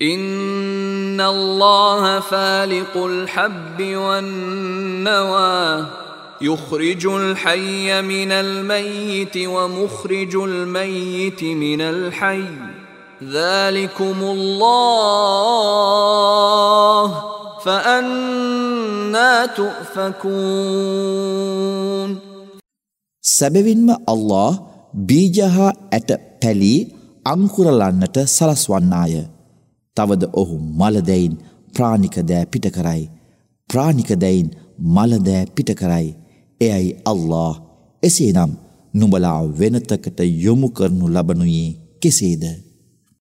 إن الله فالق الحب والنوى يخرج الحي من الميت ومخرج الميت من الحي ذلكم الله فأنى تؤفكون. සැබවින්ම අල්ලාහ් බීජ හා ඇට පැලී අංකුරලන්නට සලස්වන්නාය. තවද ඔහු මලදැයින් ප්‍රාණික දෑ පිට කරයි. ප්‍රාණික දැයින් මලදෑ පිට කරයි. එයයි අල්ලාහ්. එසේනම් නුඹලා වෙනතකට යොමු කරනු ලබනුයේ කෙසේද?